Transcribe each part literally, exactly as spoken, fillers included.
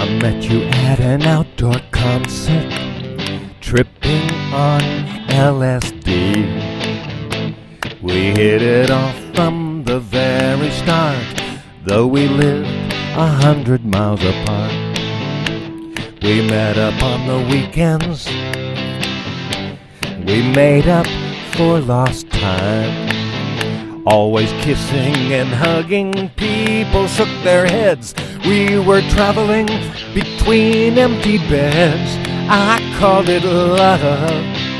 met you at an outdoor concert, tripping on L S D. We hit it off from the very start, though we lived a hundred miles apart. We met up on the weekends, we made up for lost time. Always kissing and hugging, people shook their heads. We were traveling between empty beds. I called it love,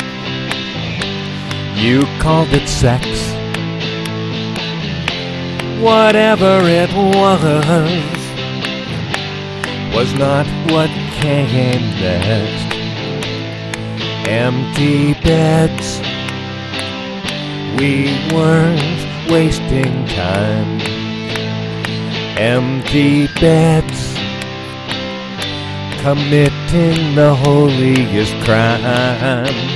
you called it sex. Whatever it was, was not what came next. Empty beds, we weren't wasting time. Empty beds, committing the holiest crime.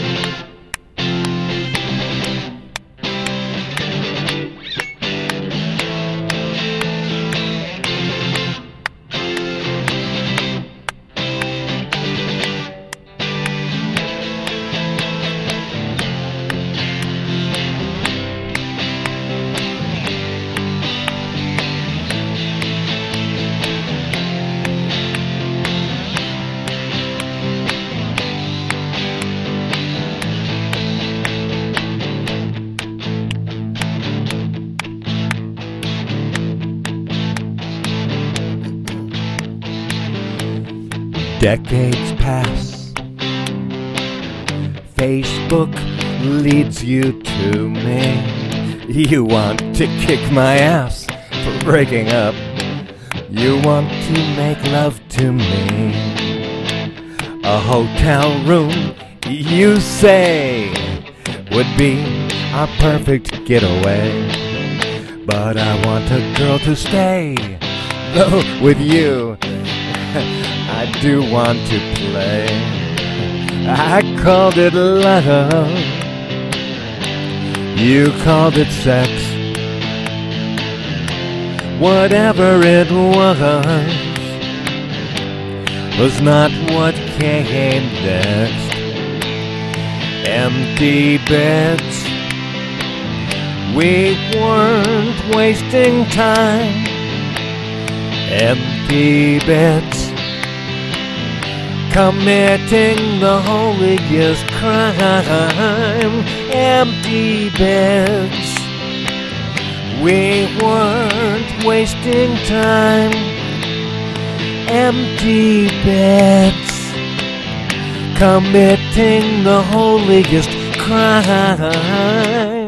Decades pass, Facebook leads you to me. You want to kick my ass for breaking up. You want to make love to me. A hotel room, you say, would be our perfect getaway. But I want a girl to stay, though with you I do want to play. I called it love, you called it sex. Whatever it was, was not what came next. Empty beds, we weren't wasting time. Empty beds, committing the holiest crime. Empty beds, we weren't wasting time. Empty beds, committing the holiest crime.